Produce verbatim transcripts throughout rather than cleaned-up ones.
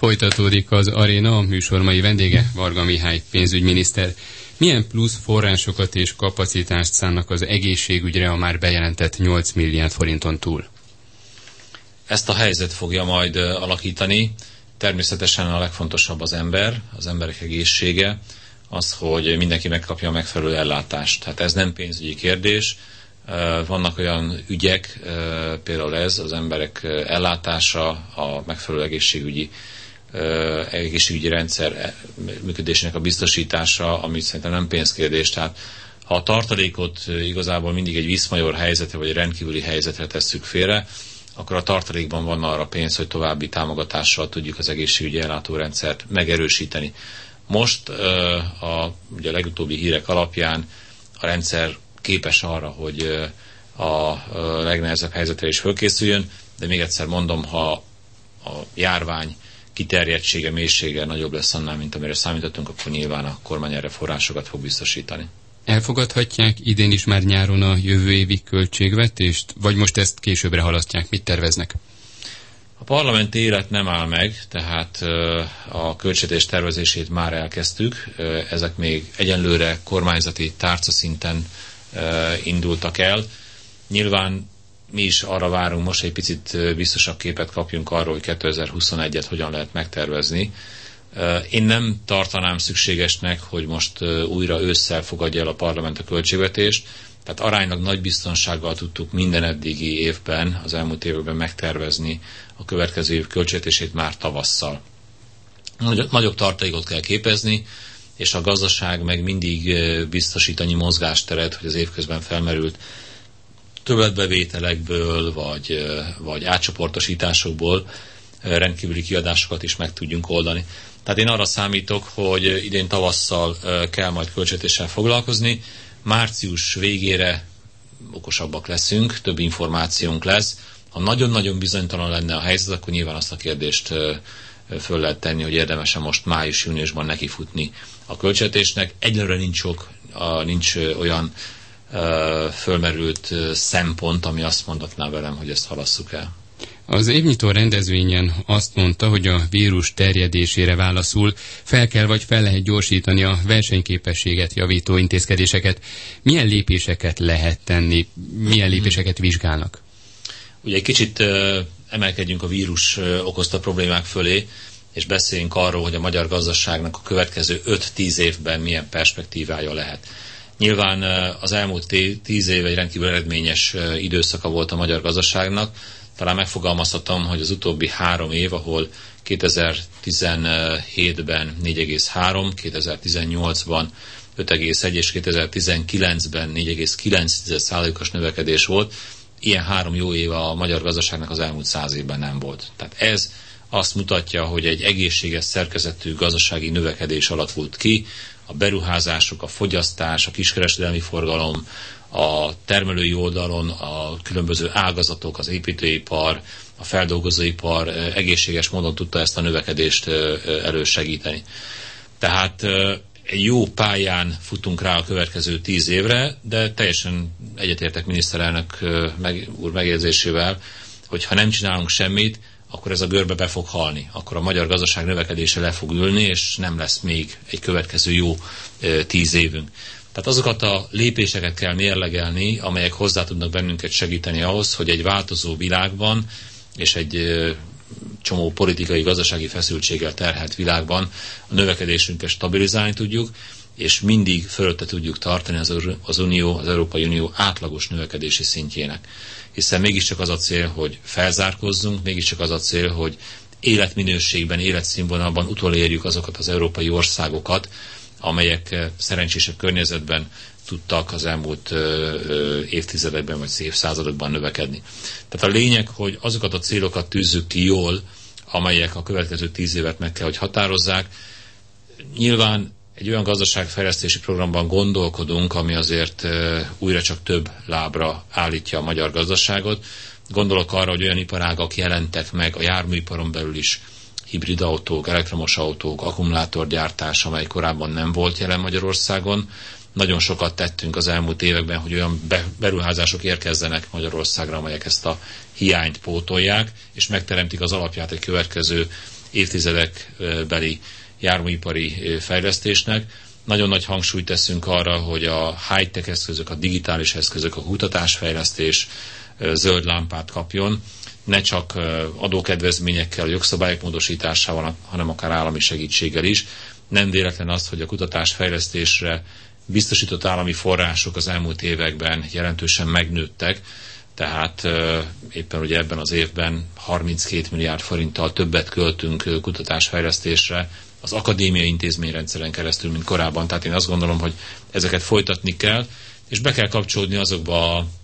Folytatódik az Aréna, a műsor mai vendége Varga Mihály pénzügyminiszter. Milyen plusz forrásokat és kapacitást szánnak az egészségügyre a már bejelentett nyolc milliárd forinton túl? Ezt a helyzet fogja majd alakítani. Természetesen a legfontosabb az ember, az emberek egészsége, az, hogy mindenki megkapja a megfelelő ellátást. Tehát ez nem pénzügyi kérdés. Vannak olyan ügyek, például ez, az emberek ellátása, a megfelelő egészségügyi, egészségügyi rendszer működésének a biztosítása, ami szerintem nem pénzkérdés. Tehát ha a tartalékot igazából mindig egy viszmajor helyzetre, vagy egy rendkívüli helyzetre tesszük félre, akkor a tartalékban van arra pénz, hogy további támogatással tudjuk az egészségügyi ellátórendszert megerősíteni. Most a, ugye a legutóbbi hírek alapján a rendszer képes arra, hogy a legnehezebb helyzetre is fölkészüljön, de még egyszer mondom, ha a járvány kiterjedtsége, mélysége nagyobb lesz annál, mint amire számítottunk, akkor nyilván a kormány erre forrásokat fog biztosítani. Elfogadhatják idén is már nyáron a jövő évi költségvetést, vagy most ezt későbbre halasztják? Mit terveznek? A parlamenti élet nem áll meg, tehát a költségvetés tervezését már elkezdtük. Ezek még egyenlőre kormányzati tárcaszinten indultak el. Nyilván mi is arra várunk most, egy picit biztosabb képet kapjunk arról, hogy kétezer-huszonegyet hogyan lehet megtervezni. Én nem tartanám szükségesnek, hogy most újra ősszel fogadja el a parlament a költségvetést, tehát aránylag nagy biztonsággal tudtuk minden eddigi évben, az elmúlt években megtervezni a következő év költségvetését már tavasszal. Nagyobb tartalékot kell képezni, és a gazdaság meg mindig biztosít annyi mozgásteret, hogy az évközben felmerült többletbevételekből, vagy, vagy átcsoportosításokból rendkívüli kiadásokat is meg tudjunk oldani. Tehát én arra számítok, hogy idén tavasszal kell majd költségvetéssel foglalkozni, március végére okosabbak leszünk, több információnk lesz. Ha nagyon-nagyon bizonytalan lenne a helyzet, akkor nyilván azt a kérdést föl lehet tenni, hogy érdemes-e most május-júniusban nekifutni a költségvetésnek. Egyelőre nincs, sok, nincs olyan fölmerült szempont, ami azt mondatná velem, hogy ezt halasszuk el. Az évnyitó rendezvényen azt mondta, hogy a vírus terjedésére válaszul fel kell vagy fel lehet gyorsítani a versenyképességet javító intézkedéseket. Milyen lépéseket lehet tenni, milyen lépéseket vizsgálnak? Ugye egy kicsit uh, emelkedjünk a vírus uh, okozta problémák fölé, és beszéljünk arról, hogy a magyar gazdaságnak a következő öt-tíz évben milyen perspektívája lehet. Nyilván uh, az elmúlt tíz év egy rendkívül eredményes uh, időszaka volt a magyar gazdaságnak. Talán megfogalmazhatom, hogy az utóbbi három év, ahol kétezer-tizenhétben négy egész három, kétezer-tizennyolcban öt egész egy és kétezer-tizenkilencben négy egész kilenc százalékos növekedés volt, ilyen három jó év a magyar gazdaságnak az elmúlt száz évben nem volt. Tehát ez azt mutatja, hogy egy egészséges szerkezetű gazdasági növekedés alakult ki, a beruházások, a fogyasztás, a kiskereskedelmi forgalom, a termelői oldalon a különböző ágazatok, az építőipar, a feldolgozóipar egészséges módon tudta ezt a növekedést elősegíteni. Tehát egy jó pályán futunk rá a következő tíz évre, de teljesen egyetértek miniszterelnök meg, úr megjegyzésével, hogy ha nem csinálunk semmit, akkor ez a görbe be fog halni. Akkor a magyar gazdaság növekedése le fog ülni, és nem lesz még egy következő jó tíz évünk. Tehát azokat a lépéseket kell mérlegelni, amelyek hozzá tudnak bennünket segíteni ahhoz, hogy egy változó világban és egy csomó politikai, gazdasági feszültséggel terhelt világban a növekedésünket stabilizálni tudjuk, és mindig fölötte tudjuk tartani az, az Unió, az Európai Unió átlagos növekedési szintjének. Hiszen mégiscsak az a cél, hogy felzárkózzunk, mégiscsak az a cél, hogy életminőségben, életszínvonalban utolérjük azokat az európai országokat, amelyek szerencsésebb környezetben tudtak az elmúlt ö, ö, évtizedekben vagy évszázadokban növekedni. Tehát a lényeg, hogy azokat a célokat tűzzük ki jól, amelyek a következő tíz évet meg kell, hogy határozzák. Nyilván egy olyan gazdaságfejlesztési programban gondolkodunk, ami azért ö, újra csak több lábra állítja a magyar gazdaságot. Gondolok arra, hogy olyan iparágak jelentek meg a járműiparon belül is, hibrid autók, elektromos autók, akkumulátorgyártás, amely korábban nem volt jelen Magyarországon. Nagyon sokat tettünk az elmúlt években, hogy olyan beruházások érkezzenek Magyarországra, amelyek ezt a hiányt pótolják, és megteremtik az alapját egy következő évtizedekbeli járműipari fejlesztésnek. Nagyon nagy hangsúlyt teszünk arra, hogy a high-tech eszközök, a digitális eszközök, a kutatásfejlesztés zöld lámpát kapjon, ne csak adókedvezményekkel, jogszabályok módosításával, hanem akár állami segítséggel is. Nem véletlen az, hogy a kutatásfejlesztésre biztosított állami források az elmúlt években jelentősen megnőttek, tehát éppen ugye ebben az évben harminckét milliárd forinttal többet költünk kutatásfejlesztésre az akadémiai intézményrendszeren keresztül, mint korábban. Tehát én azt gondolom, hogy ezeket folytatni kell, és be kell kapcsolódni azokba a,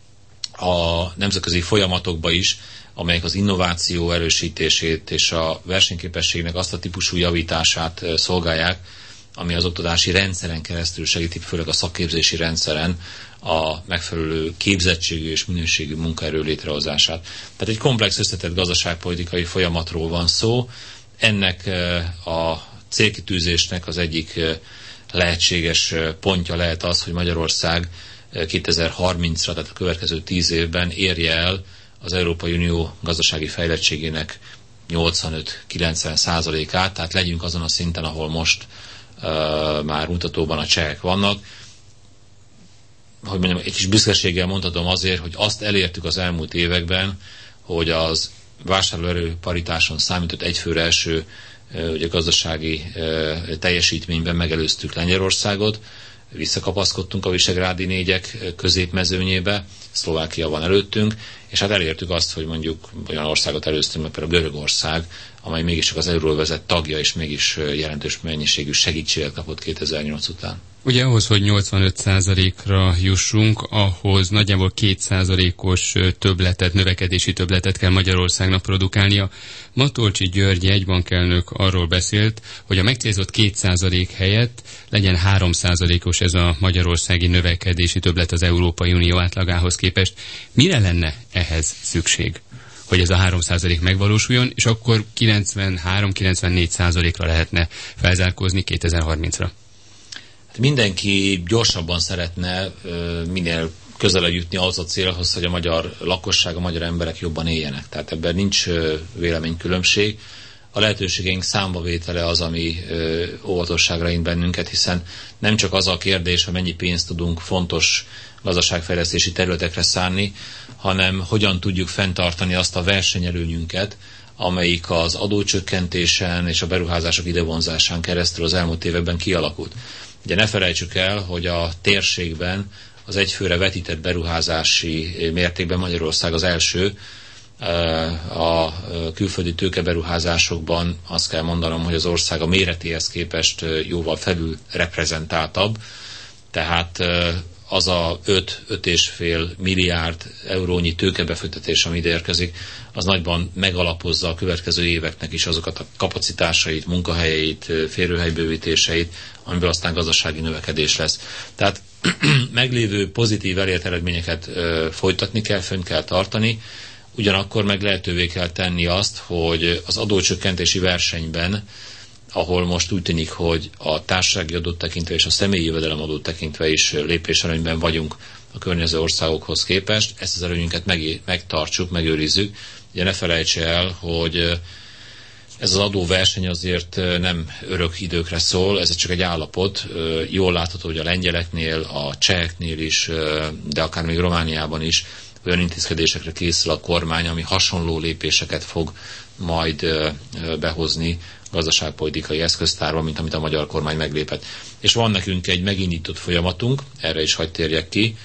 a nemzetközi folyamatokba is, amelyek az innováció erősítését és a versenyképességnek azt a típusú javítását szolgálják, ami az oktatási rendszeren keresztül segíti, főleg a szakképzési rendszeren a megfelelő képzettségű és minőségű munkaerő létrehozását. Tehát egy komplex összetett gazdaságpolitikai folyamatról van szó. Ennek a célkitűzésnek az egyik lehetséges pontja lehet az, hogy Magyarország kétezer-harmincra, tehát a következő tíz évben érje el az Európai Unió gazdasági fejlettségének nyolcvanöt-kilencven százalékát, tehát legyünk azon a szinten, ahol most uh, már mutatóban a csehek vannak. Hogy mondjam, egy kis büszkeséggel mondhatom azért, hogy azt elértük az elmúlt években, hogy az vásárlóerő paritáson számított egyfőre első uh, ugye, gazdasági uh, teljesítményben megelőztük Lengyelországot, visszakapaszkodtunk a visegrádi négyek középmezőnyébe, Szlovákia van előttünk, és hát elértük azt, hogy mondjuk olyan országot előztünk, mert például Görögország, amely mégiscsak az euróvezet tagja, és mégis jelentős mennyiségű segítséget kapott kétezer-nyolc után. Ugye ahhoz, hogy nyolcvanöt százalékra jussunk, ahhoz nagyjából két százalékos többletet, növekedési többletet kell Magyarországnak produkálnia. Matolcsy György jegybankelnök arról beszélt, hogy a megcélzott két százalék helyett legyen három százalékos ez a magyarországi növekedési többlet az Európai Unió átlagához képest. Mire lenne ehhez szükség, hogy ez a három százalék megvalósuljon, és akkor kilencvenhárom-kilencvennégy százalékra lehetne felzárkózni kétezer-harmincra? Mindenki gyorsabban szeretne minél közelebb jutni ahhoz a célhoz, hogy a magyar lakosság, a magyar emberek jobban éljenek. Tehát ebben nincs véleménykülönbség. A lehetőségeink számbavétele az, ami óvatosságra int bennünket, hiszen nem csak az a kérdés, hogy mennyi pénzt tudunk fontos gazdaságfejlesztési területekre szánni, hanem hogyan tudjuk fenntartani azt a versenyelőnyünket, amelyik az adócsökkentésen és a beruházások idevonzásán keresztül az elmúlt években kialakult. Ugye ne felejtsük el, hogy a térségben az egyfőre vetített beruházási mértékben Magyarország az első. A külföldi tőkeberuházásokban azt kell mondanom, hogy az ország a méretéhez képest jóval felül reprezentáltabb, tehát az a öt-öt és fél milliárd eurónyi tőkebefektetés, ami ide érkezik, az nagyban megalapozza a következő éveknek is azokat a kapacitásait, munkahelyeit, férőhelybővítéseit, amiből aztán gazdasági növekedés lesz. Tehát meglévő pozitív elért eredményeket ö, folytatni kell, fönn kell tartani, ugyanakkor meg lehetővé kell tenni azt, hogy az adócsökkentési versenyben, ahol most úgy tűnik, hogy a társasági adót tekintve és a személyi jövedelem adót tekintve is lépéselőnyben vagyunk a környező országokhoz képest, ezt az előnyünket meg, megtartsuk, megőrizzük. Ugye ne felejtse el, hogy ez az adóverseny azért nem örök időkre szól, ez csak egy állapot. Jól látható, hogy a lengyeleknél, a cseheknél is, de akár még Romániában is olyan intézkedésekre készül a kormány, ami hasonló lépéseket fog majd behozni gazdaságpolitikai eszköztárban, mint amit a magyar kormány meglépett. És van nekünk egy megindított folyamatunk, erre is hadd térjek ki.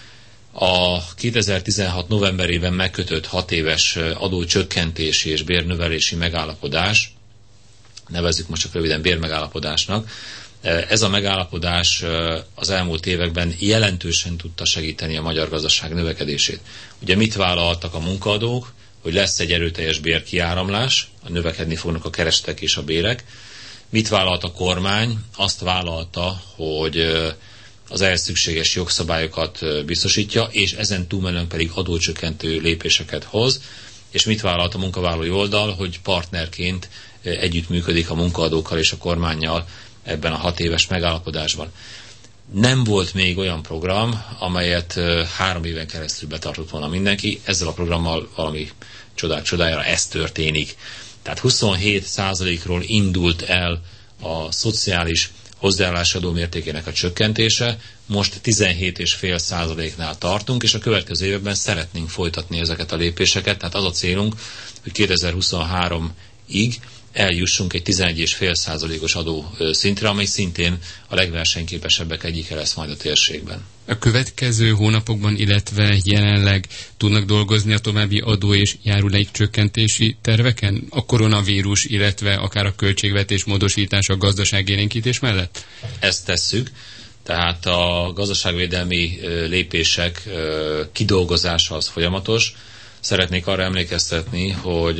A kétezer-tizenhat novemberében megkötött hat éves adócsökkentési és bérnövelési megállapodás, nevezzük most csak röviden bérmegállapodásnak, ez a megállapodás az elmúlt években jelentősen tudta segíteni a magyar gazdaság növekedését. Ugye mit vállaltak a munkaadók? Hogy lesz egy erőteljes bérkiáramlás, növekedni fognak a keresletek és a bérek. Mit vállalt a kormány? Azt vállalta, hogy az ehhez szükséges jogszabályokat biztosítja, és ezen túlmenően pedig adócsökkentő lépéseket hoz. És mit vállalt a munkavállalói oldal? Hogy partnerként együttműködik a munkaadókkal és a kormánnyal ebben a hat éves megállapodásban. Nem volt még olyan program, amelyet három éven keresztül betartott volna mindenki. Ezzel a programmal valami csodák csodájára ez történik. Tehát huszonhét százalékról indult el a szociális hozzájárulási adó mértékének a csökkentése, most tizenhét egész öt százaléknál tartunk, és a következő években szeretnénk folytatni ezeket a lépéseket, tehát az a célunk, hogy kétezer-huszonháromig eljussunk egy tizenegy egész öt százalékos adó szintre, amely szintén a legversenyképesebbek egyike lesz majd a térségben. A következő hónapokban, illetve jelenleg tudnak dolgozni a további adó és járulék csökkentési terveken? A koronavírus, illetve akár a költségvetés módosítása, a gazdaságélénkítés mellett? Ezt tesszük, tehát a gazdaságvédelmi lépések kidolgozása az folyamatos. Szeretnék arra emlékeztetni, hogy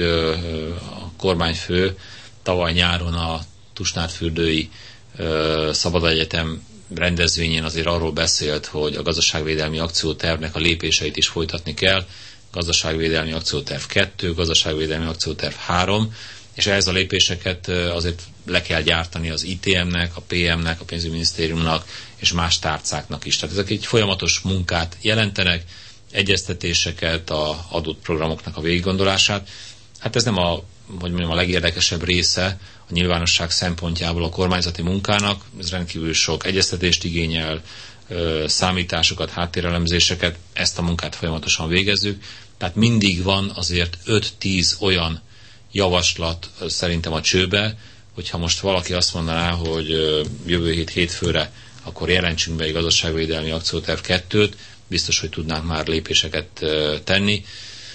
a kormányfő tavaly nyáron a Tusnádfürdői Szabad Egyetem rendezvényén azért arról beszélt, hogy a gazdaságvédelmi akciótervnek a lépéseit is folytatni kell. Gazdaságvédelmi akcióterv kettő, gazdaságvédelmi akcióterv három, és ehhez a lépéseket azért le kell gyártani az I T M-nek, a P M-nek, a pénzügyminisztériumnak és más tárcáknak is. Tehát ezek egy folyamatos munkát jelentenek, egyeztetéseket, a adott programoknak a végiggondolását. Hát ez nem a, hogy mondjam, a legérdekesebb része a nyilvánosság szempontjából a kormányzati munkának. Ez rendkívül sok egyeztetést igényel, számításokat, háttérelemzéseket, ezt a munkát folyamatosan végezzük. Tehát mindig van azért öt-tíz olyan javaslat szerintem a csőbe, hogyha most valaki azt mondaná, hogy jövő hét hétfőre akkor jelentsünk be egy gazdaságvédelmi akcióterv kettőt, biztos, hogy tudnánk már lépéseket tenni.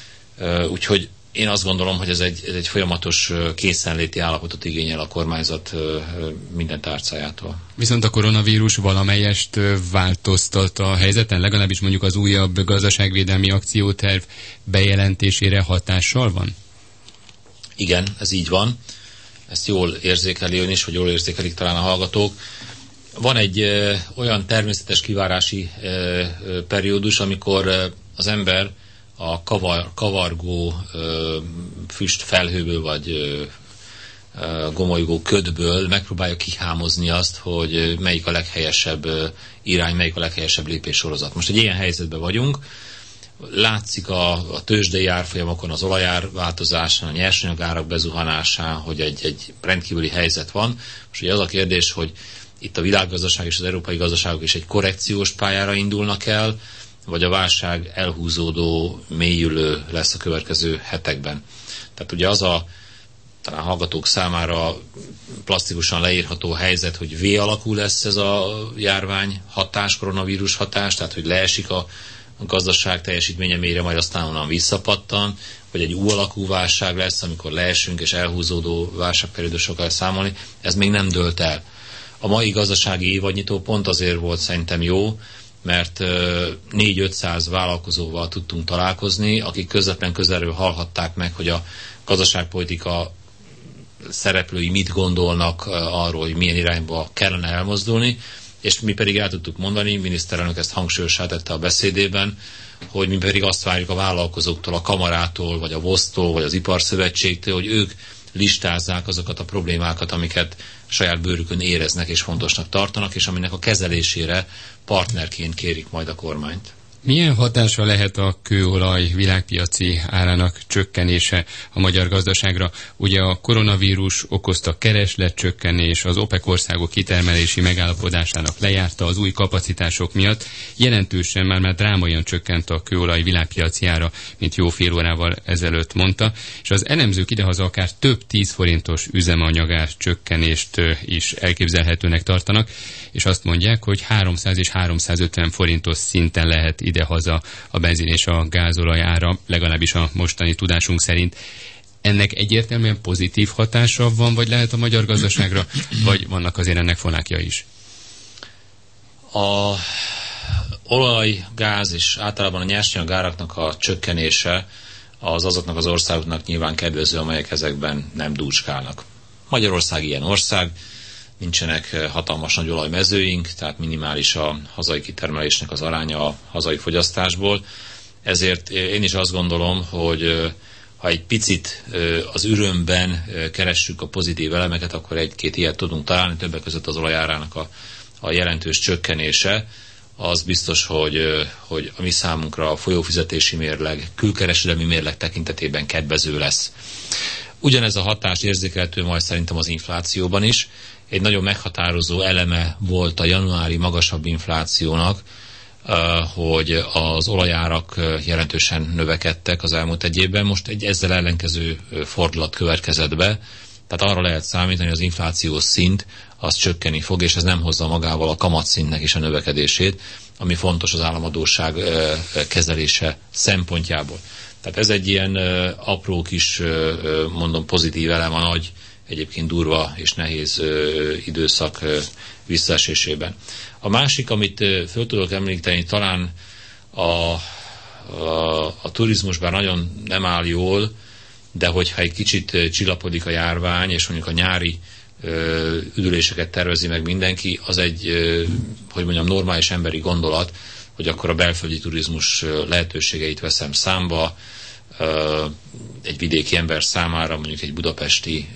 Úgyhogy én azt gondolom, hogy ez egy, ez egy folyamatos készenléti állapotot igényel a kormányzat minden tárcájától. Viszont a koronavírus valamelyest változtat a helyzeten, legalábbis mondjuk az újabb gazdaságvédelmi akcióterv bejelentésére hatással van? Igen, ez így van. Ezt jól érzékeli ön is, vagy jól érzékelik talán a hallgatók. Van egy ö, olyan természetes kivárási ö, ö, periódus, amikor ö, az ember a kavar, kavargó ö, füst felhőből, vagy ö, ö, gomolygó ködből megpróbálja kihámozni azt, hogy ö, melyik a leghelyesebb ö, irány, melyik a leghelyesebb lépéssorozat. Most egy ilyen helyzetben vagyunk. Látszik a, a tőzsdei árfolyamokon, az olajár változásán, a nyersanyagárak bezuhanásán, hogy egy, egy rendkívüli helyzet van. Most ugye az a kérdés, hogy itt a világgazdaság és az európai gazdaságok is egy korrekciós pályára indulnak el, vagy a válság elhúzódó, mélyülő lesz a következő hetekben. Tehát ugye az a talán hallgatók számára plastikusan leírható helyzet, hogy V-alakú lesz ez a járvány hatás, koronavírus hatás, tehát hogy leesik a a gazdaság teljesítménye mélyre, majd aztán onnan visszapattan, vagy egy U-alakú válság lesz, amikor leesünk és elhúzódó válságperiódusokkal számolni, ez még nem dőlt el. A mai gazdasági évadnyitó pont azért volt szerintem jó, mert négy-ötszáz vállalkozóval tudtunk találkozni, akik közvetlen közelről hallhatták meg, hogy a gazdaságpolitika szereplői mit gondolnak arról, hogy milyen irányba kellene elmozdulni, és mi pedig el tudtuk mondani, miniszterelnök ezt hangsúlyossá tette a beszédében, hogy mi pedig azt várjuk a vállalkozóktól, a kamarától, vagy a vosztól, vagy az iparszövetségtől, hogy ők listázzák azokat a problémákat, amiket saját bőrükön éreznek és fontosnak tartanak, és aminek a kezelésére partnerként kérik majd a kormányt. Milyen hatása lehet a kőolaj világpiaci árának csökkenése a magyar gazdaságra? Ugye a koronavírus okozta keresletcsökkenés, az OPEC országok kitermelési megállapodásának lejárta az új kapacitások miatt. Jelentősen már már drámaian csökkent a kőolaj világpiaci ára, mint jó fél órával ezelőtt mondta, és az elemzők idehaza akár több tíz forintos üzemanyagár csökkenést is elképzelhetőnek tartanak, és azt mondják, hogy háromszáz és háromszázötven forintos szinten lehet idehaza a benzin és a gázolaj ára, legalábbis a mostani tudásunk szerint. Ennek egyértelműen pozitív hatása van, vagy lehet a magyar gazdaságra, vagy vannak azért ennek fonákja is? A olaj, gáz és általában a nyersanyagáraknak a csökkenése az azoknak az országoknak nyilván kedvező, amelyek ezekben nem dúcskálnak. Magyarország ilyen ország, nincsenek hatalmas nagy olajmezőink, tehát minimális a hazai kitermelésnek az aránya a hazai fogyasztásból. Ezért én is azt gondolom, hogy ha egy picit az örömben keressük a pozitív elemeket, akkor egy-két ilyet tudunk találni, többek között az olajárának a, a jelentős csökkenése. Az biztos, hogy, hogy a mi számunkra a folyófizetési mérleg, külkereskedelmi mérleg tekintetében kedvező lesz. Ugyanez a hatás érzékelhető majd szerintem az inflációban is. Egy nagyon meghatározó eleme volt a januári magasabb inflációnak, hogy az olajárak jelentősen növekedtek az elmúlt egy évben. Most egy ezzel ellenkező fordulat következett be, tehát arra lehet számítani, hogy az inflációs szint az csökkenni fog, és ez nem hozza magával a kamatszintnek is a növekedését, ami fontos az államadósság kezelése szempontjából. Tehát ez egy ilyen apró kis, mondom, pozitív elem a nagy, egyébként durva és nehéz időszak visszaesésében. A másik, amit föl tudok említeni, talán a, a, a turizmus bár nagyon nem áll jól, de hogyha egy kicsit csillapodik a járvány, és mondjuk a nyári ö, üdüléseket tervezi meg mindenki, az egy, ö, hogy mondjam, normális emberi gondolat, hogy akkor a belföldi turizmus lehetőségeit veszem számba, ö, egy vidéki ember számára, mondjuk egy budapesti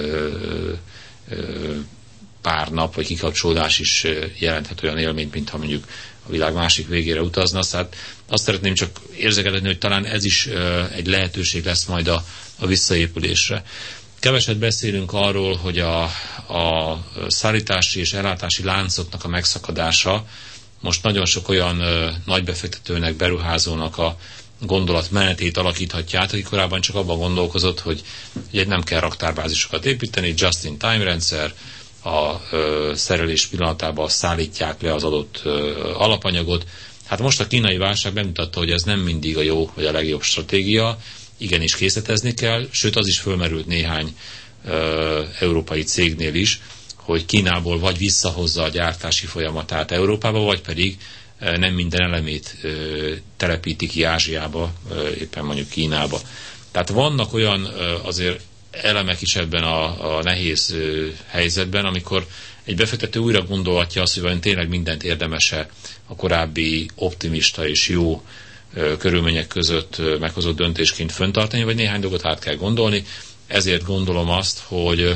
ö, ö, pár nap vagy kikapcsolódás is jelenthet olyan élményt, mint ha mondjuk a világ másik végére utazna. Szóval azt szeretném csak érzékeltetni, hogy talán ez is egy lehetőség lesz majd a, a visszaépülésre. Keveset beszélünk arról, hogy a, a szállítási és ellátási láncoknak a megszakadása most nagyon sok olyan nagybefektetőnek, beruházónak a gondolatmenetét alakíthatja át, aki korábban csak abban gondolkozott, hogy ugye nem kell raktárbázisokat építeni, just-in-time rendszer, a ö, szerelés pillanatában szállítják le az adott ö, alapanyagot. Hát most a kínai válság bemutatta, hogy ez nem mindig a jó vagy a legjobb stratégia, igenis készletezni kell, sőt az is fölmerült néhány ö, európai cégnél is, hogy Kínából vagy visszahozza a gyártási folyamatát Európába, vagy pedig ö, nem minden elemét ö, telepíti ki Ázsiába, ö, éppen mondjuk Kínába. Tehát vannak olyan ö, azért elemek is ebben a, a nehéz ö, helyzetben, amikor egy befektető újra gondolhatja azt, hogy vajon tényleg mindent érdemese a korábbi optimista és jó ö, körülmények között ö, meghozott döntésként föntartani, vagy néhány dolgot át kell gondolni. Ezért gondolom azt, hogy,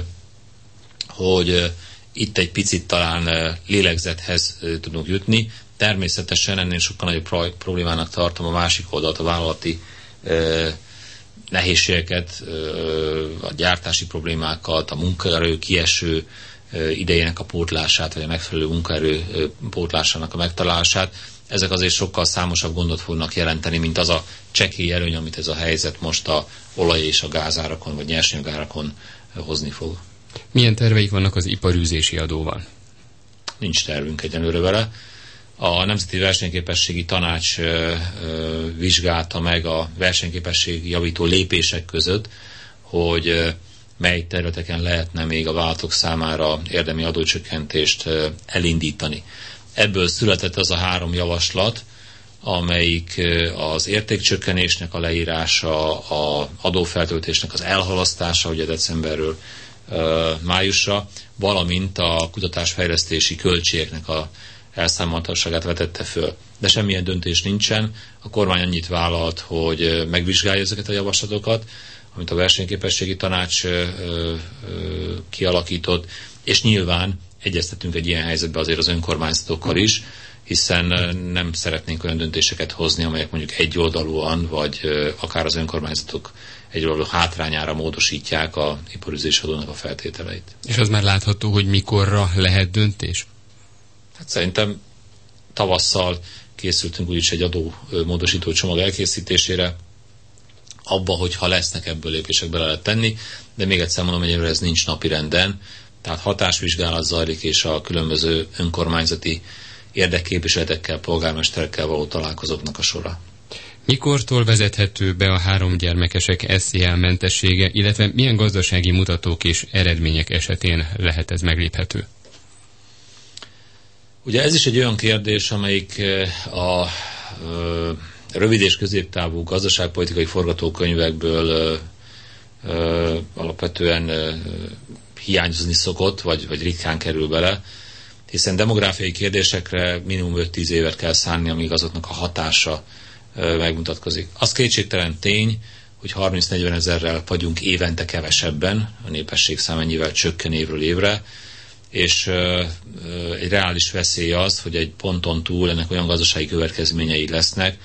hogy ö, itt egy picit talán ö, lélegzethez ö, tudunk jutni. Természetesen ennél sokkal nagyobb problémának tartom a másik oldalt, a vállalati ö, nehézségeket, a gyártási problémákat, a munkaerő kieső idejének a pótlását, vagy a megfelelő munkaerő pótlásának a megtalálását. Ezek azért sokkal számosabb gondot fognak jelenteni, mint az a csekély előny, amit ez a helyzet most a olaj és a gázárakon, vagy nyersanyagárakon hozni fog. Milyen terveik vannak az iparűzési adóval? Nincs tervünk egyenlőre vele. A Nemzeti Versenyképességi Tanács ö, ö, vizsgálta meg a versenyképesség javító lépések között, hogy ö, mely területeken lehetne még a vállalatok számára érdemi adócsökkentést ö, elindítani. Ebből született az a három javaslat, amelyik ö, az értékcsökkenésnek a leírása, az adófeltöltésnek az elhalasztása, ugye decemberről ö, májusra, valamint a kutatásfejlesztési költségeknek a elszámolhatóságát vetette föl. De semmilyen döntés nincsen. A kormány annyit vállalt, hogy megvizsgálja ezeket a javaslatokat, amit a versenyképességi tanács ö, ö, kialakított, és nyilván egyeztetünk egy ilyen helyzetben azért az önkormányzatokkal is, hiszen nem szeretnénk olyan döntéseket hozni, amelyek mondjuk egyoldalúan, vagy ö, akár az önkormányzatok egyoldalú hátrányára módosítják a iparűzési adónak a feltételeit. És az már látható, hogy mikorra lehet döntés? Hát szerintem tavasszal készültünk úgyis egy adómódosító csomag elkészítésére, abba, hogyha lesznek ebből lépések, bele lehet tenni, de még egyszer mondom, hogy ez nincs napirenden, tehát hatásvizsgálat zajlik, és a különböző önkormányzati érdekképviseletekkel, polgármesterekkel való találkozóknak a sora. Mikortól vezethető be a három gyermekesek es zé á mentessége, illetve milyen gazdasági mutatók és eredmények esetén lehet ez megléphető? Ugye ez is egy olyan kérdés, amelyik a, a rövid és középtávú gazdaságpolitikai forgatókönyvekből ö, ö, alapvetően ö, hiányozni szokott, vagy, vagy ritkán kerül bele, hiszen demográfiai kérdésekre minimum öt-tíz évet kell szánni, amíg azoknak a hatása ö, megmutatkozik. Az kétségtelen tény, hogy harminc-negyven ezerrel vagyunk évente kevesebben, a népesség szám ennyivel csökken évről évre, és ö, ö, egy reális veszély az, hogy egy ponton túl ennek olyan gazdasági következményei lesznek,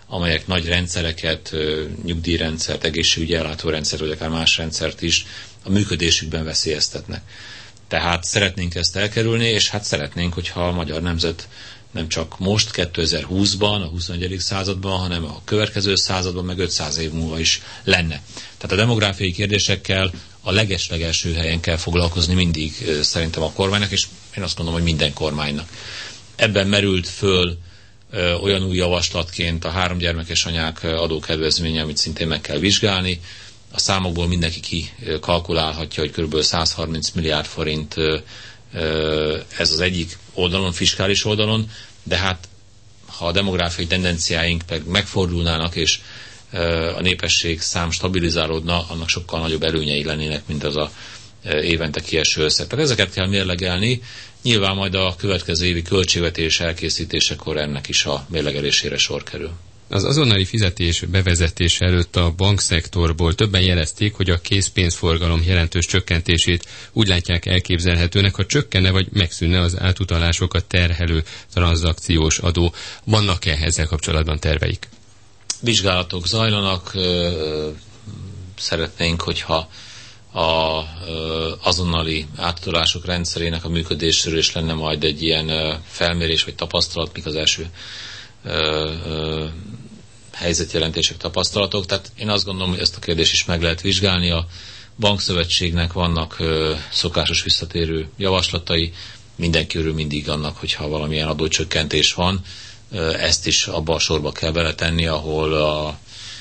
amelyek nagy rendszereket, nyugdíjrendszert, egészségügyi ellátórendszert, vagy akár más rendszert is a működésükben veszélyeztetnek. Tehát szeretnénk ezt elkerülni, és hát szeretnénk, hogyha a magyar nemzet nem csak most, kétezer-húszban, a huszonegyedik században, hanem a következő században, meg ötszáz év múlva is lenne. Tehát a demográfiai kérdésekkel a legeslegelső helyen kell foglalkozni mindig szerintem a kormánynak, és én azt gondolom, hogy minden kormánynak. Ebben merült föl ö, olyan új javaslatként a háromgyermekes anyák adókedvezménye, amit szintén meg kell vizsgálni. A számokból mindenki kikalkulálhatja, hogy kb. százharminc milliárd forint ö, ö, ez az egyik oldalon, fiskális oldalon, de hát ha a demográfiai tendenciáink meg megfordulnának, és ö, a népesség szám stabilizálódna, annak sokkal nagyobb előnyei lennének, mint az a ö, évente kieső összeg. Tehát ezeket kell mérlegelni. Nyilván majd a következő évi költségvetés elkészítésekor ennek is a mérlegelésére sor kerül. Az azonnali fizetés bevezetése előtt a bankszektorból többen jelezték, hogy a készpénzforgalom jelentős csökkentését úgy látják elképzelhetőnek, ha csökkenne vagy megszűnne az átutalásokat terhelő tranzakciós adó. Vannak-e ezzel kapcsolatban terveik? Vizsgálatok zajlanak, szeretnénk, hogyha a azonnali átutalások rendszerének a működésről is lenne majd egy ilyen felmérés vagy tapasztalat, mik az első helyzetjelentések, tapasztalatok. Tehát én azt gondolom, hogy ezt a kérdést is meg lehet vizsgálni. A bankszövetségnek vannak ö, szokásos visszatérő javaslatai, mindenki örül mindig annak, hogyha valamilyen adócsökkentés van. Ö, ezt is abba a sorba kell beletenni, ahol a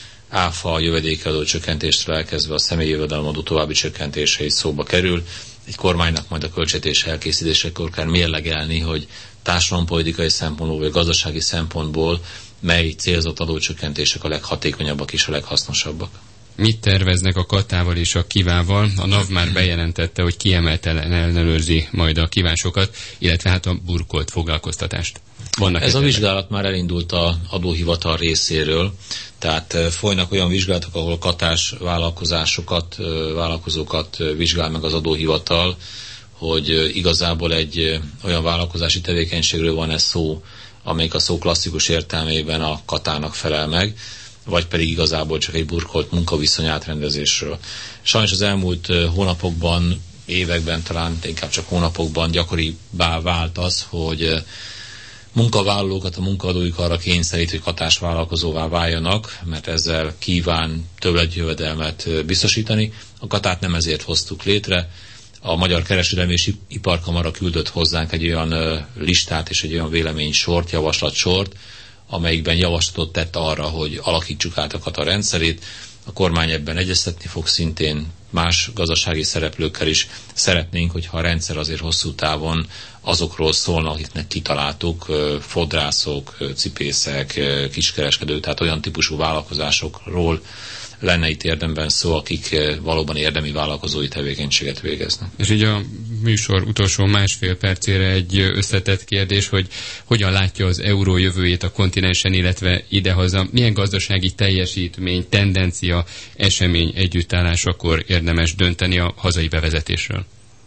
áfa jövedékadó csökkentéstől elkezdve a személyi jövedelemadó további csökkentése is szóba kerül. Egy kormánynak majd a költségvetés elkészítésekor kell mérlegelni, hogy társadalompolitikai szempontból vagy gazdasági szempontból mely célzott adócsökkentések a leghatékonyabbak és a leghasznosabbak. Mit terveznek a Katával és a Kivával? A NAV már bejelentette, hogy kiemelten ellenőrzi majd a kívásokat, illetve hát a burkolt foglalkoztatást. Vannak Ez a vizsgálat már elindult az adóhivatal részéről, tehát folynak olyan vizsgálatok, ahol katás vállalkozásokat, vállalkozókat vizsgál meg az adóhivatal, hogy igazából egy olyan vállalkozási tevékenységről van ez szó, amelyik a szó klasszikus értelmében a katának felel meg, vagy pedig igazából csak egy burkolt munkaviszony átrendezésről. Sajnos az elmúlt hónapokban, években, talán inkább csak hónapokban gyakoribbá vált az, hogy munkavállalókat a munkaadóik arra kényszerít, hogy katásvállalkozóvá váljanak, mert ezzel kíván többletjövedelmet biztosítani. A katát nem ezért hoztuk létre. A Magyar Kereskedelmi és Iparkamara küldött hozzánk egy olyan listát és egy olyan véleménysort, javaslatsort, amelyikben javaslatot tett arra, hogy alakítsuk át a kata rendszerét. A kormány ebben egyeztetni fog, szintén más gazdasági szereplőkkel is. Szeretnénk, hogyha a rendszer azért hosszú távon azokról szólna, akiknek kitaláltuk, fodrászok, cipészek, kiskereskedők, tehát olyan típusú vállalkozásokról lenne itt érdemben szó, akik valóban érdemi vállalkozói tevékenységet végeznek. És így a műsor utolsó másfél percére egy összetett kérdés, hogy hogyan látja az euró jövőjét a kontinensen, illetve idehaza, milyen gazdasági teljesítmény, tendencia, esemény együttállásakor érdemes dönteni a hazai bevezetésről?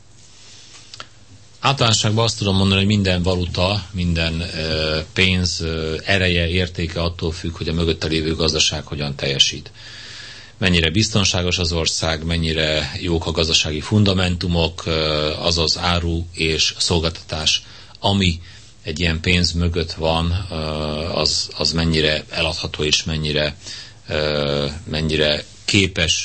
Általánosságban azt tudom mondani, hogy minden valuta, minden ö, pénz ö, ereje, értéke attól függ, hogy a mögötte lévő gazdaság hogyan teljesít. Mennyire biztonságos az ország, mennyire jók a gazdasági fundamentumok, az az áru és szolgáltatás, ami egy ilyen pénz mögött van, az, az mennyire eladható és mennyire, mennyire képes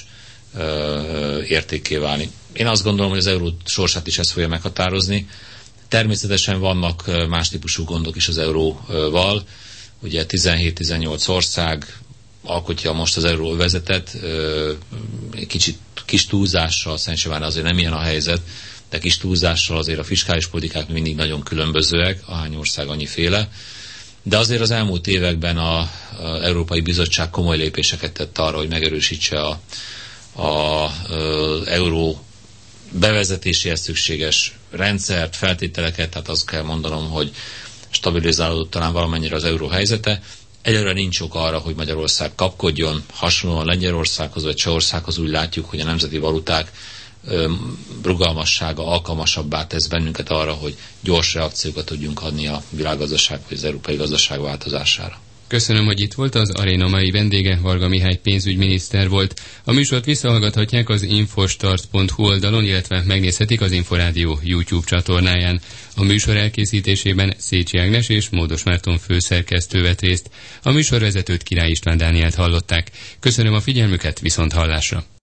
értékké válni. Én azt gondolom, hogy az euró sorsát is ez fogja meghatározni. Természetesen vannak más típusú gondok is az euróval. Ugye tizenhét-tizennyolc ország alkotja most az euróvezetet, kicsit kis túlzással, szerintem azért nem ilyen a helyzet, de kis túlzással azért a fiskális politikák mindig nagyon különbözőek, ahány ország annyiféle. De azért az elmúlt években az Európai Bizottság komoly lépéseket tett arra, hogy megerősítse a, a, az euró bevezetéséhez szükséges rendszert, feltételeket, tehát azt kell mondanom, hogy stabilizálódott talán valamennyire az euró helyzete. Egyelőre nincs ok arra, hogy Magyarország kapkodjon, hasonlóan Lengyelországhoz vagy Csehországhoz úgy látjuk, hogy a nemzeti valuták ö, rugalmassága alkalmasabbá tesz bennünket arra, hogy gyors reakciókat tudjunk adni a világgazdaság vagy az európai gazdaság változására. Köszönöm, hogy itt volt. Az aréna mai vendége Varga Mihály pénzügyminiszter volt. A műsort visszahallgathatják az infostart pont hu oldalon, illetve megnézhetik az Inforádió YouTube csatornáján. A műsor elkészítésében Szécsi Ágnes és Módos Márton főszerkesztő vett részt. A műsorvezetőt Király István Dánielt hallották. Köszönöm a figyelmüket, viszont hallásra!